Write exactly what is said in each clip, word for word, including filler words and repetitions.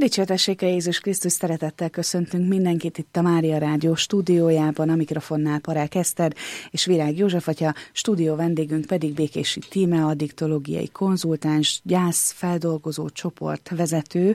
Dicsértessék a Jézus Krisztus, szeretettel köszöntünk mindenkit itt a Mária Rádió stúdiójában, a mikrofonnál Parák Eszter és Virág József atya, stúdió vendégünk pedig Békési Tíme, addiktológiai konzultáns, gyászfeldolgozó csoport vezető,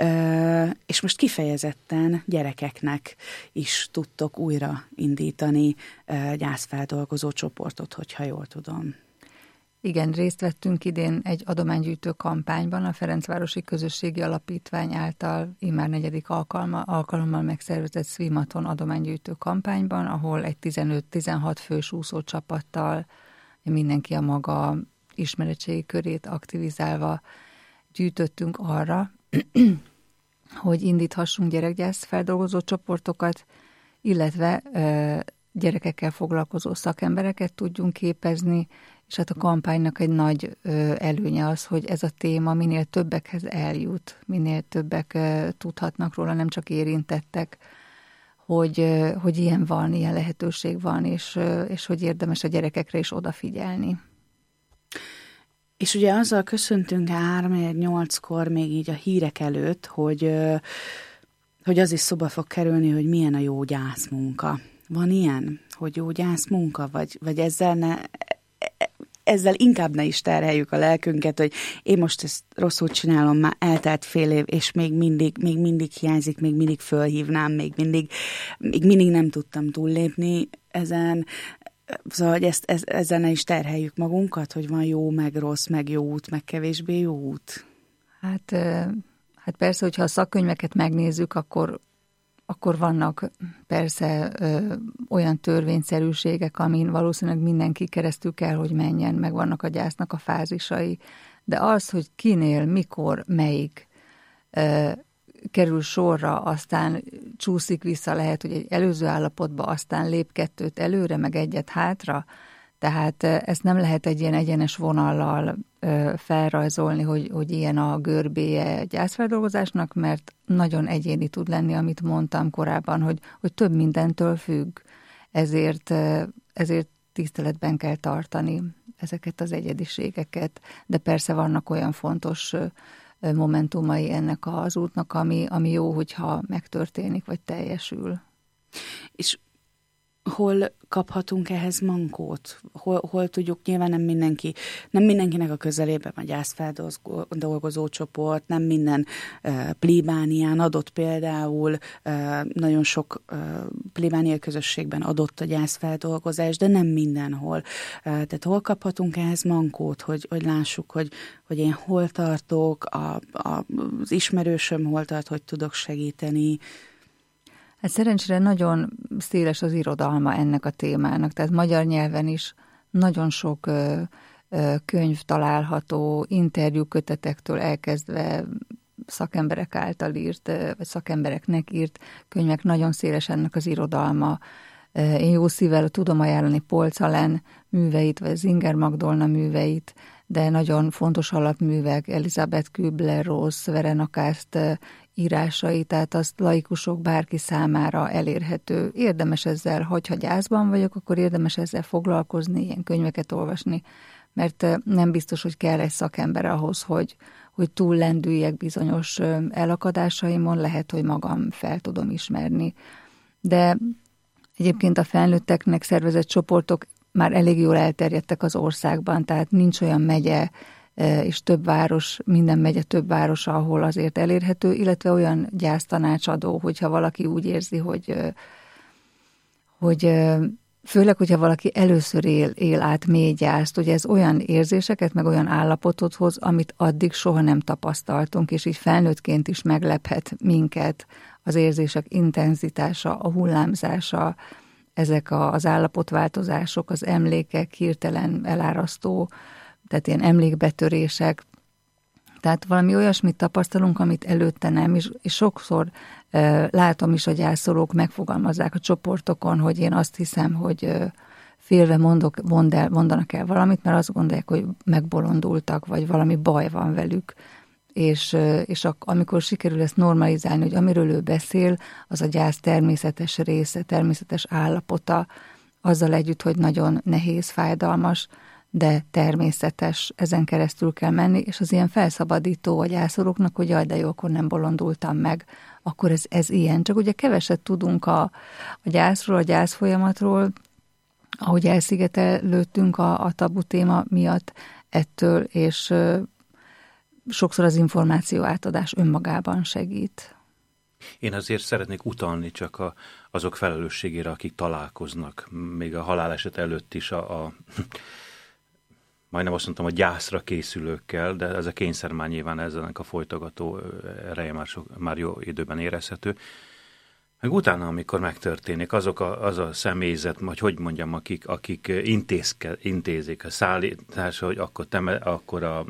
és most kifejezetten gyerekeknek is tudtok újra indítani gyászfeldolgozó csoportot, hogyha jól tudom. Igen, részt vettünk idén egy adománygyűjtő kampányban, a Ferencvárosi Közösségi Alapítvány által immár negyedik alkalma, alkalommal megszervezett Swimaton adománygyűjtő kampányban, ahol egy tizenöt-tizenhat fős úszó csapattal mindenki a maga ismeretségi körét aktivizálva gyűjtöttünk arra, hogy indíthassunk gyerekgyász feldolgozó csoportokat, illetve gyerekekkel foglalkozó szakembereket tudjunk képezni, és hát a kampánynak egy nagy előnye az, hogy ez a téma minél többekhez eljut, minél többek tudhatnak róla, nem csak érintettek, hogy, hogy ilyen van, ilyen lehetőség van, és, és hogy érdemes a gyerekekre is odafigyelni. És ugye azzal köszöntünk három nyolckor még így a hírek előtt, hogy, hogy az is szóba fog kerülni, hogy milyen a jó gyászmunka. Van ilyen, hogy jó gyászmunka, vagy, vagy ezzel ne... ezzel inkább ne is terheljük a lelkünket, hogy én most ezt rosszul csinálom, már eltelt fél év, és még mindig, még mindig hiányzik, még mindig fölhívnám, még mindig, még mindig nem tudtam túllépni ezen. Szóval, hogy ezt, ez, ezzel ne is terheljük magunkat, hogy van jó, meg rossz, meg jó út, meg kevésbé jó út. Hát, hát persze, hogyha a szakkönyveket megnézzük, akkor akkor vannak persze ö, olyan törvényszerűségek, amin valószínűleg mindenki keresztül kell, hogy menjen, meg vannak a gyásznak a fázisai, de az, hogy kinél, mikor, melyik ö, kerül sorra, aztán csúszik vissza, lehet, hogy egy előző állapotba, aztán lép kettőt előre, meg egyet hátra, tehát ezt nem lehet egy ilyen egyenes vonallal ö, felrajzolni, hogy, hogy ilyen a görbéje gyászfeldolgozásnak, mert nagyon egyéni tud lenni, amit mondtam korábban, hogy, hogy több mindentől függ. Ezért, ezért tiszteletben kell tartani ezeket az egyediségeket, de persze vannak olyan fontos momentumai ennek az útnak, ami, ami jó, hogyha megtörténik, vagy teljesül. És hol kaphatunk ehhez mankót? Hol, hol tudjuk, nyilván nem mindenki, nem mindenkinek a közelében a gyászfeldolgozó csoport, nem minden uh, plébánián adott például, uh, nagyon sok uh, plébánia közösségben adott a gyászfeldolgozás, de nem mindenhol. Uh, tehát hol kaphatunk ehhez mankót, hogy, hogy lássuk, hogy, hogy én hol tartok, a, a, az ismerősöm hol tart, hogy tudok segíteni. Hát szerencsére nagyon széles az irodalma ennek a témának, tehát magyar nyelven is nagyon sok ö, ö, könyv található, interjúkötetektől elkezdve szakemberek által írt, vagy szakembereknek írt könyvek, nagyon széles ennek az irodalma. Én jó szívvel tudom ajánlani Polcz Alen műveit, vagy Zinger Magdolna műveit, de nagyon fontos alapművek, Elizabeth Kübler-Ross, Verena Kast írásai, tehát azt laikusok bárki számára elérhető. Érdemes ezzel, hogyha gyászban vagyok, akkor érdemes ezzel foglalkozni, ilyen könyveket olvasni, mert nem biztos, hogy kell egy szakember ahhoz, hogy, hogy túl lendüljek bizonyos elakadásaimon, lehet, hogy magam fel tudom ismerni. De egyébként a felnőtteknek szervezett csoportok már elég jól elterjedtek az országban, tehát nincs olyan megye és több város, minden megye több város, ahol azért elérhető, illetve olyan gyásztanácsadó, hogyha valaki úgy érzi, hogy, hogy főleg, hogyha valaki először él, él át mély gyászt, ugye ez olyan érzéseket, meg olyan állapotot hoz, amit addig soha nem tapasztaltunk, és így felnőttként is meglephet minket az érzések intenzitása, a hullámzása, ezek az állapotváltozások, az emlékek hirtelen elárasztó, tehát ilyen emlékbetörések. Tehát valami olyasmit tapasztalunk, amit előtte nem, és, és sokszor e, látom is, a gyászolók megfogalmazzák a csoportokon, hogy én azt hiszem, hogy e, félve mondok, mond el, mondanak el valamit, mert azt gondolják, hogy megbolondultak, vagy valami baj van velük. És, e, és ak- amikor sikerül ezt normalizálni, hogy amiről ő beszél, az a gyász természetes része, természetes állapota, azzal együtt, hogy nagyon nehéz, fájdalmas, de természetes, ezen keresztül kell menni, és az ilyen felszabadító a gyászolóknak, hogy jaj, de jó, akkor nem bolondultam meg, akkor ez, ez ilyen. Csak ugye keveset tudunk a, a gyászról, a gyász folyamatról, ahogy elszigetelődtünk a, a tabu téma miatt ettől, és ö, sokszor az információ átadás önmagában segít. Én azért szeretnék utalni csak a, azok felelősségére, akik találkoznak, még a haláleset előtt is a, a majdnem azt mondtam, a gyászra készülőkkel, de ez a kényszer már nyilván ezzel a folytogató ereje már, sok, már jó időben érezhető. Meg utána, amikor megtörténik, azok a, az a személyzet, vagy hogy mondjam, akik, akik intézke, intézik a szállítás, hogy akkor, teme, akkor a,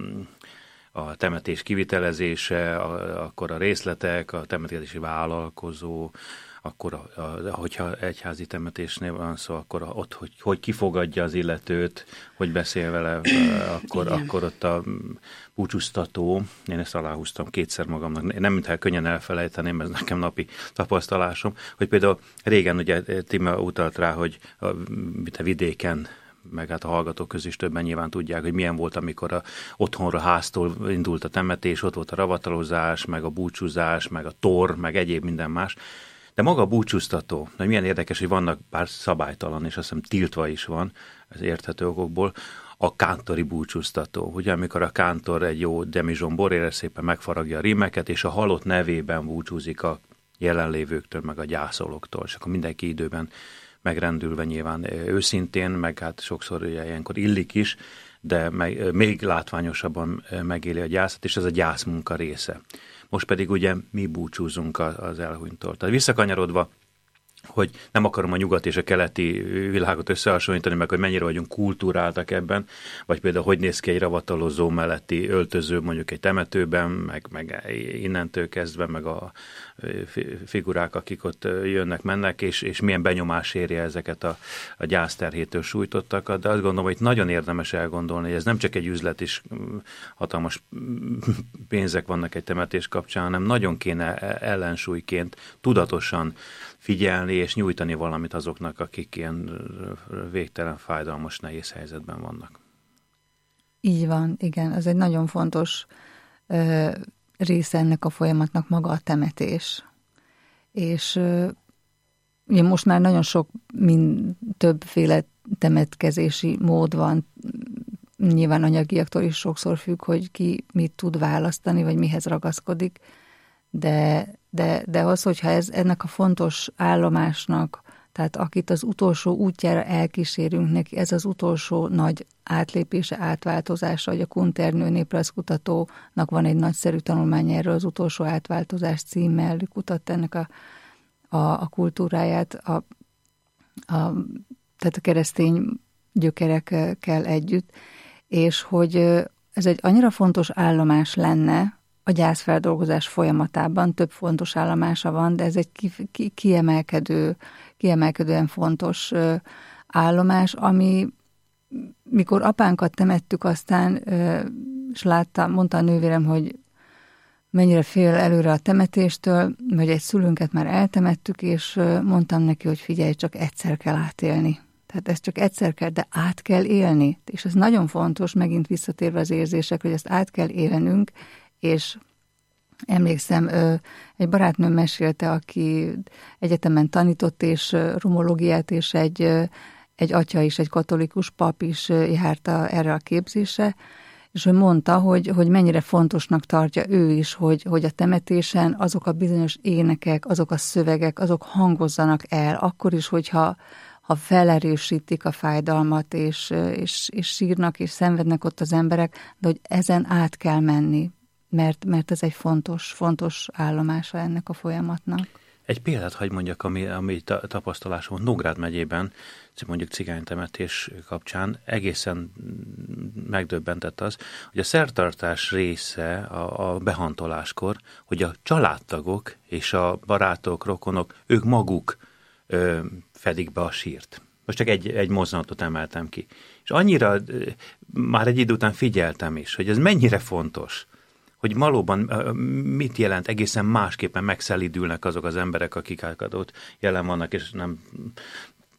a temetés kivitelezése, a, akkor a részletek, a temetési vállalkozó, akkor, a, a, hogyha egyházi temetésnél van szó, akkor a, ott, hogy, hogy kifogadja az illetőt, hogy beszél vele, akkor, akkor ott a búcsúztató, én ezt aláhúztam kétszer magamnak, nem mintha könnyen elfelejteném, ez nekem napi tapasztalásom, hogy például régen ugye Tíme utalt rá, hogy a, mint a vidéken, meg hát a hallgatók közül is többen nyilván tudják, hogy milyen volt, amikor a, otthonra, háztól indult a temetés, ott volt a ravatalozás, meg a búcsúzás, meg a tor, meg egyéb minden más. De maga a búcsúztató, hogy milyen érdekes, hogy vannak, bár szabálytalan, és azt hiszem tiltva is van, ez érthető okokból, a kántori búcsúztató. Ugye, amikor a kántor egy jó demizson borére szépen megfaragja a rímeket, és a halott nevében búcsúzik a jelenlévőktől, meg a gyászolóktól, és akkor mindenki időben megrendülve nyilván őszintén, meg hát sokszor ugye ilyenkor illik is, de meg, még látványosabban megéli a gyászat, és ez a gyászmunka része. Most pedig ugye mi búcsúzunk az elhunytól. Tehát visszakanyarodva, hogy nem akarom a nyugat és a keleti világot összehasonlítani, meg hogy mennyire vagyunk kultúráltak ebben, vagy például hogy néz ki egy ravatalozó melletti öltöző mondjuk egy temetőben, meg, meg innentől kezdve, meg a figurák, akik ott jönnek, mennek, és, és milyen benyomás érje ezeket a, a gyászterhétől sújtottakat, de azt gondolom, hogy nagyon érdemes elgondolni, hogy ez nem csak egy üzlet is, hatalmas pénzek vannak egy temetés kapcsán, hanem nagyon kéne ellensúlyként tudatosan figyelni és nyújtani valamit azoknak, akik ilyen végtelen, fájdalmas, nehéz helyzetben vannak. Így van, igen. Ez egy nagyon fontos ö, része ennek a folyamatnak maga a temetés. És ö, ugye most már nagyon sok, mind, többféle temetkezési mód van. Nyilván anyagiaktól is sokszor függ, hogy ki mit tud választani, vagy mihez ragaszkodik. De, de, de az, hogyha ez ennek a fontos állomásnak, tehát akit az utolsó útjára elkísérünk neki, ez az utolsó nagy átlépése, átváltozása, hogy a Kunternő néprajzkutatónak van egy nagyszerű tanulmány erről, az utolsó átváltozás címmel, kutatta ennek a, a, a kultúráját, a, a, tehát a keresztény gyökerekkel együtt, és hogy ez egy annyira fontos állomás lenne, a gyászfeldolgozás folyamatában több fontos állomása van, de ez egy ki, ki, kiemelkedő, kiemelkedően fontos ö, állomás, ami mikor apánkat temettük, aztán, ö, és láttam, mondta a nővérem, hogy mennyire fél előre a temetéstől, hogy egy szülőnket már eltemettük, és ö, mondtam neki, hogy figyelj, csak egyszer kell átélni. Tehát ezt csak egyszer kell, de át kell élni. És ez nagyon fontos, megint visszatérve az érzések, hogy ezt át kell élnünk, és emlékszem, egy barátnőm mesélte, aki egyetemen tanított, és romológiát, és egy, egy atya is, egy katolikus pap is járta erre a képzésre, és ő mondta, hogy, hogy mennyire fontosnak tartja ő is, hogy, hogy a temetésen azok a bizonyos énekek, azok a szövegek, azok hangozzanak el, akkor is, hogyha ha felerősítik a fájdalmat, és, és, és sírnak, és szenvednek ott az emberek, de hogy ezen át kell menni. Mert, mert ez egy fontos, fontos állomása ennek a folyamatnak. Egy példát hagy mondjak, ami, ami tapasztalásom Nógrád megyében, mondjuk cigánytemetés kapcsán egészen megdöbbentett az, hogy a szertartás része a, a behantoláskor, hogy a családtagok és a barátok, rokonok, ők maguk ö, fedik be a sírt. Most csak egy, egy mozdulatot emeltem ki. És annyira már egy idő után figyeltem is, hogy ez mennyire fontos, hogy valóban mit jelent, egészen másképpen megszelidülnek azok az emberek, akik ott jelen vannak, és nem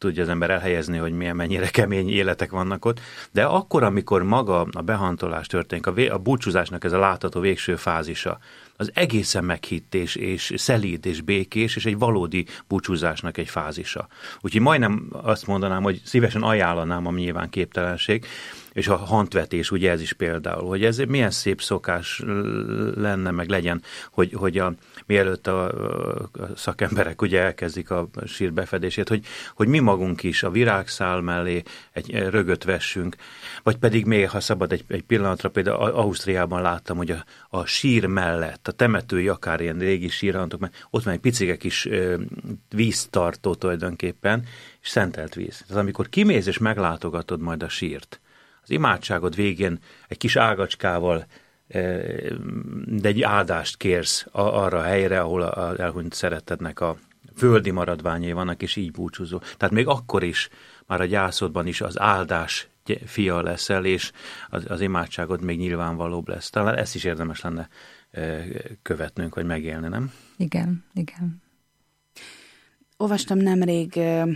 tudja az ember elhelyezni, hogy milyen mennyire kemény életek vannak ott, de akkor, amikor maga a behantolás történik, a, vé, a búcsúzásnak ez a látható végső fázisa, az egészen meghitt és, és szelíd és békés, és egy valódi búcsúzásnak egy fázisa. Úgyhogy majdnem azt mondanám, hogy szívesen ajánlanám, ami nyilván képtelenség, és a hantvetés, ugye ez is például, hogy ez milyen szép szokás lenne, meg legyen, hogy, hogy a, mielőtt a, a szakemberek ugye elkezdik a sír befedését, hogy, hogy mi magunk is a virágszál mellé egy rögöt vessünk, vagy pedig még, ha szabad egy, egy pillanatra, például Ausztriában láttam, hogy a, a sír mellett, a temetői akár ilyen régi sírhantok, mert ott van egy picike kis ö, víztartó tulajdonképpen, és szentelt víz. Tehát amikor kimész és meglátogatod majd a sírt, az imádságod végén egy kis ágacskával, de egy áldást kérsz arra a helyre, ahol az elhunyt szerettednek a földi maradványai vannak, és így búcsúzó. Tehát még akkor is, már a gyászodban is az áldás fia leszel, és az, az imádságod még nyilvánvalóbb lesz. Talán ezt is érdemes lenne követnünk, vagy megélni, nem? Igen, igen. Olvastam nemrég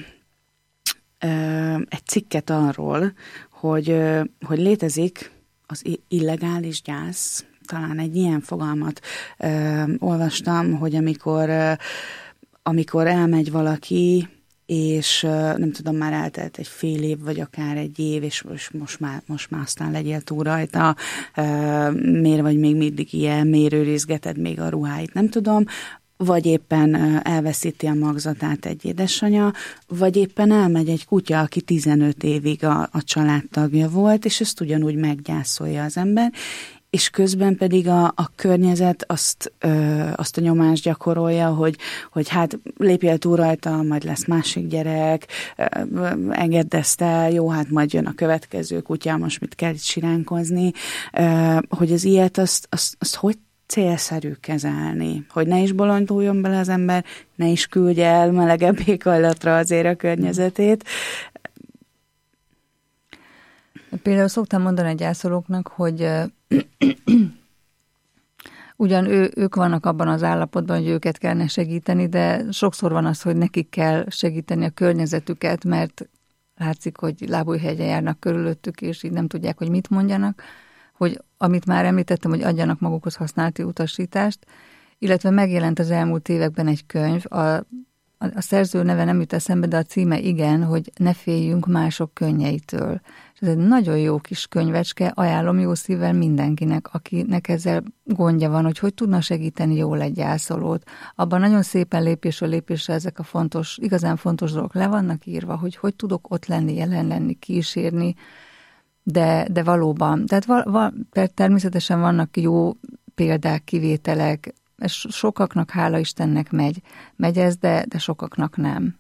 egy cikket arról, hogy, hogy létezik az illegális gyász. Talán egy ilyen fogalmat ö, olvastam, hogy amikor, ö, amikor elmegy valaki, és ö, nem tudom, már eltelt egy fél év, vagy akár egy év, és most már, most már aztán legyél túl rajta, ö, miért vagy még mindig ilyen, miért őrizgeted még a ruháit, nem tudom, vagy éppen elveszíti a magzatát egy édesanyja, vagy éppen elmegy egy kutya, aki tizenöt évig a, a családtagja volt, és ezt ugyanúgy meggyászolja az ember, és közben pedig a, a környezet azt, ö, azt a nyomást gyakorolja, hogy, hogy hát lépjél túl rajta, majd lesz másik gyerek, ö, engedd ezt el, jó, hát majd jön a következő kutya, most mit kell itt siránkozni, ö, hogy az ilyet, azt, azt, azt hogy célszerű kezelni, hogy ne is bolonduljon bele az ember, ne is küldje el melegebb éghajlatra azért a környezetét. Például szoktam mondani a gyászolóknak, hogy ugyan ő, ők vannak abban az állapotban, hogy őket kellene segíteni, de sokszor van az, hogy nekik kell segíteni a környezetüket, mert látszik, hogy lábújhegyen járnak körülöttük, és így nem tudják, hogy mit mondjanak, hogy amit már említettem, hogy adjanak magukhoz használati utasítást, illetve megjelent az elmúlt években egy könyv, a, a, a szerző neve nem jut eszembe, de a címe igen, hogy ne féljünk mások könnyeitől. És ez egy nagyon jó kis könyvecske, ajánlom jó szívvel mindenkinek, akinek ezzel gondja van, hogy hogy tudna segíteni jól egy gyászolót. Abban nagyon szépen lépésről lépésre ezek a fontos, igazán fontos dolgok le vannak írva, hogy hogy tudok ott lenni, jelen lenni, kísérni, De, de valóban, tehát val, val, természetesen vannak jó példák, kivételek, és sokaknak, hála Istennek megy, megy ez, de, de sokaknak nem.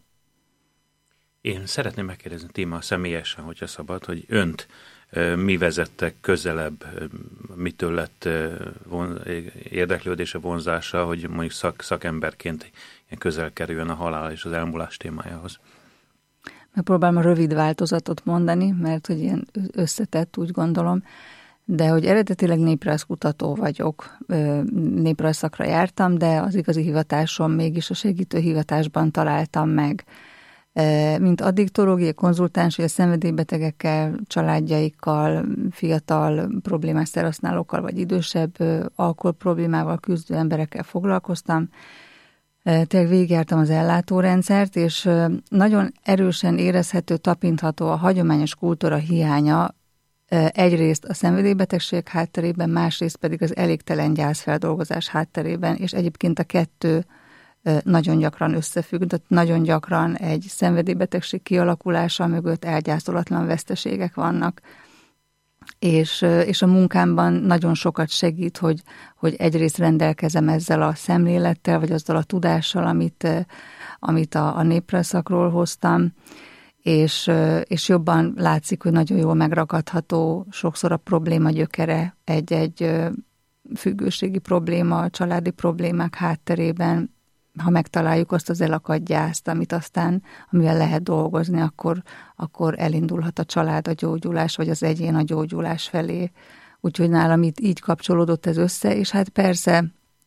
Én szeretném megkérdezni téma személyesen, hogyha szabad, hogy önt mi vezette közelebb, mitől lett von, érdeklődése, vonzása, hogy mondjuk szak, szakemberként ilyen közel kerüljön a halál és az elmúlás témájához. Megpróbálom a rövid változatot mondani, mert hogy ilyen összetett, úgy gondolom, de hogy eredetileg néprajzkutató vagyok, néprajzszakra jártam, de az igazi hivatásom mégis a segítő hivatásban találtam meg. Mint addiktológiai konzultáns, hogy a szenvedélybetegekkel, családjaikkal, fiatal problémás szerhasználókkal, vagy idősebb alkohol problémával küzdő emberekkel foglalkoztam. Tényleg végigjártam az ellátórendszert, és nagyon erősen érezhető, tapintható a hagyományos kultúra hiánya egyrészt a szenvedélybetegség hátterében, másrészt pedig az elégtelen gyászfeldolgozás hátterében, és egyébként a kettő nagyon gyakran összefügg, de nagyon gyakran egy szenvedélybetegség kialakulása mögött elgyászolatlan veszteségek vannak. És, és a munkámban nagyon sokat segít, hogy, hogy egyrészt rendelkezem ezzel a szemlélettel, vagy azzal a tudással, amit, amit a, a néprajzszakról hoztam, és, és jobban látszik, hogy nagyon jól megragadható sokszor a probléma gyökere, egy-egy függőségi probléma, családi problémák hátterében, ha megtaláljuk azt az elakadt gyászt, amit aztán, amivel lehet dolgozni, akkor, akkor elindulhat a család a gyógyulás, vagy az egyén a gyógyulás felé. Úgyhogy nálam itt így kapcsolódott ez össze, és hát persze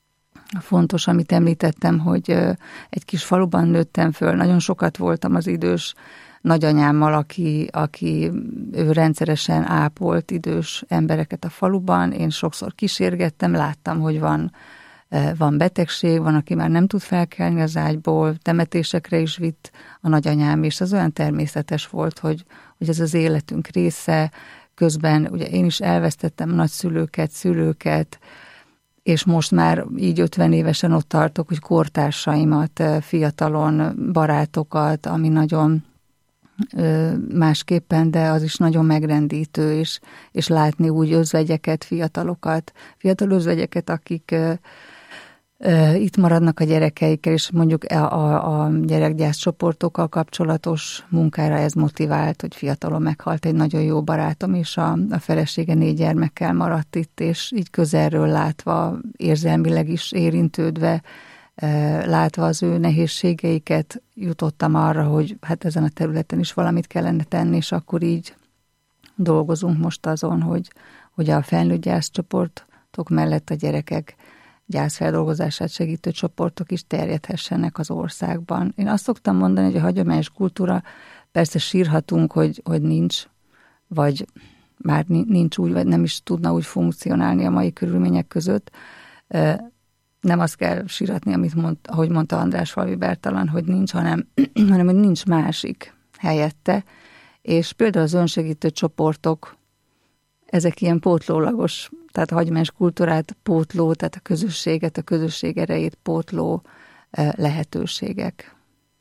fontos, amit említettem, hogy egy kis faluban nőttem föl, nagyon sokat voltam az idős nagyanyámmal, aki, aki ő rendszeresen ápolt idős embereket a faluban. Én sokszor kísérgettem, láttam, hogy van, van betegség, van, aki már nem tud felkelni az ágyból, temetésekre is vitt a nagyanyám, és az olyan természetes volt, hogy, hogy ez az életünk része. Közben ugye én is elvesztettem nagyszülőket, szülőket, és most már így ötven évesen ott tartok, hogy kortársaimat, fiatalon, barátokat, ami nagyon másképpen, de az is nagyon megrendítő, és, és látni úgy özvegyeket, fiatalokat, fiatal özvegyeket, akik uh, uh, itt maradnak a gyerekeikkel, és mondjuk a, a, a gyerekgyász csoportokkal kapcsolatos munkára ez motivált, hogy fiatalon meghalt egy nagyon jó barátom, és a, a felesége négy gyermekkel maradt itt, és így közelről látva, érzelmileg is érintődve, látva az ő nehézségeiket, jutottam arra, hogy hát ezen a területen is valamit kellene tenni, és akkor így dolgozunk most azon, hogy, hogy a felnőtt gyászcsoportok mellett a gyerekek gyászfeldolgozását segítő csoportok is terjedhessenek az országban. Én azt szoktam mondani, hogy a hagyományos kultúra, persze sírhatunk, hogy, hogy nincs, vagy már nincs úgy, vagy nem is tudna úgy funkcionálni a mai körülmények között. Nem azt kell síratni, amit mond, ahogy mondta András Falvi Bertalan, hogy nincs, hanem, hanem hogy nincs másik helyette. És például az önsegítő csoportok, ezek ilyen pótlólagos, tehát a hagyományos kultúrát pótló, tehát a közösséget, a közösség erejét pótló lehetőségek.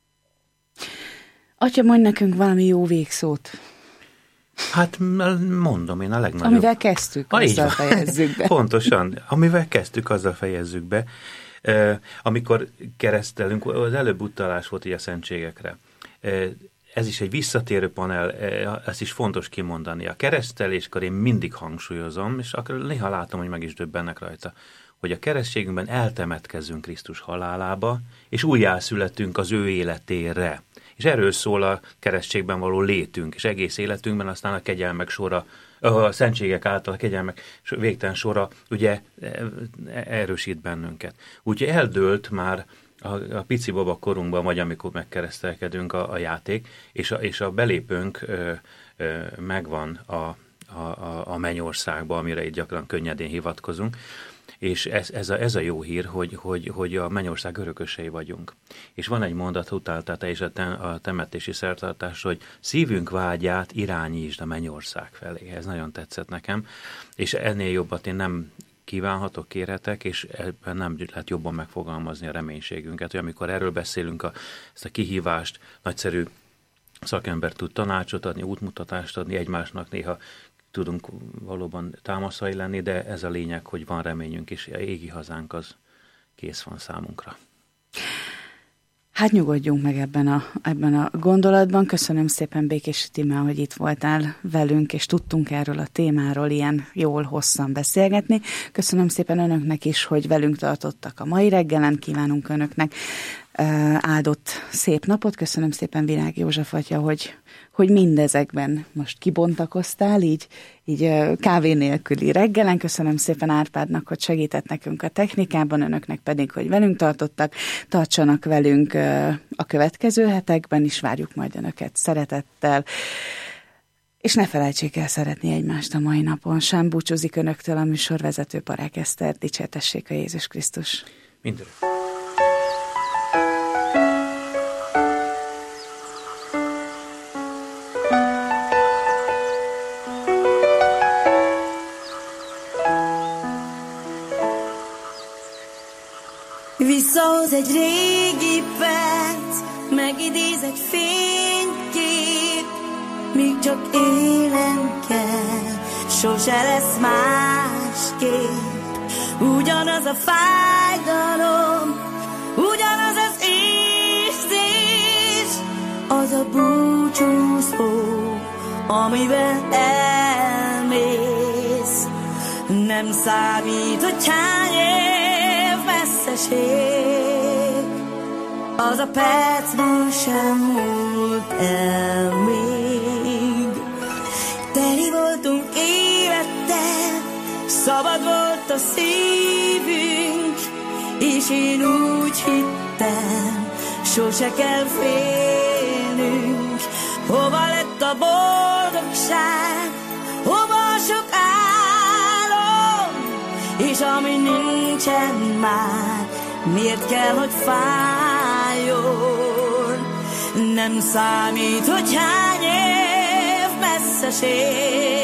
Atya, mondj nekünk valami jó végszót. Hát mondom én a legnagyobb. Amivel kezdtük, ah, azzal fejezzük be. Pontosan, amivel kezdtük, azzal fejezzük be. Uh, amikor keresztelünk, az előbb utalás volt így a szentségekre. Uh, ez is egy visszatérő panel, uh, ezt is fontos kimondani. A kereszteléskor én mindig hangsúlyozom, és akkor néha látom, hogy meg is döbbennek rajta, hogy a keresztségünkben eltemetkezünk Krisztus halálába, és újjászületünk az ő életére. És erről szól a keresztségben való létünk, és egész életünkben aztán a kegyelmek sora, a szentségek által a kegyelmek végtelen sora ugye erősít bennünket. Úgyhogy eldőlt már a, a pici baba korunkban, vagy amikor megkeresztelkedünk a, a játék, és a, és a belépőnk ö, ö, megvan a, a, a, a mennyországba, amire itt gyakran könnyedén hivatkozunk. És ez, ez, a, ez a jó hír, hogy, hogy, hogy a mennyország örökösei vagyunk. És van egy mondat, utáltál te is a, te, a temetési szertartás, hogy szívünk vágyát irányítsd a mennyország felé. Ez nagyon tetszett nekem, és ennél jobbat én nem kívánhatok, kérhetek, és ebben nem lehet jobban megfogalmazni a reménységünket, hogy amikor erről beszélünk, a, ezt a kihívást, nagyszerű szakember tud tanácsot adni, útmutatást adni egymásnak, néha tudunk valóban támaszai lenni, de ez a lényeg, hogy van reményünk, és égi hazánk az kész van számunkra. Hát nyugodjunk meg ebben a, ebben a gondolatban. Köszönöm szépen, Békési Tímea, hogy itt voltál velünk, és tudtunk erről a témáról ilyen jól, hosszan beszélgetni. Köszönöm szépen önöknek is, hogy velünk tartottak a mai reggelen. Kívánunk önöknek áldott szép napot. Köszönöm szépen, Virág József atya, hogy, hogy mindezekben most kibontakoztál, így, így kávé nélküli reggelen. Köszönöm szépen Árpádnak, hogy segített nekünk a technikában, önöknek pedig, hogy velünk tartottak. Tartsanak velünk a következő hetekben is, várjuk majd önöket szeretettel. És ne felejtsék el szeretni egymást a mai napon sem. Búcsúzik önöktől a műsorvezető Parák Eszter. Dicsértessék a Jézus Krisztus. Mindenre. Visszahoz egy régi perc, megidéz egy fénykép, míg csak élem kell, sose lesz másképp. Ugyanaz a fájdalom, ugyanaz az érzés, az a búcsúszó, amivel elmész. Nem számít, hogy hány év messzeség, az a percből sem múlt el még. Teli voltunk élettel, szabad volt a szívünk, és én úgy hittem, sose kell félnünk. Hova lett a boldogság, hova a sok álom, és ami nincsen már, miért kell, hogy fájjon? Nem számít, hogy hány év messzeség,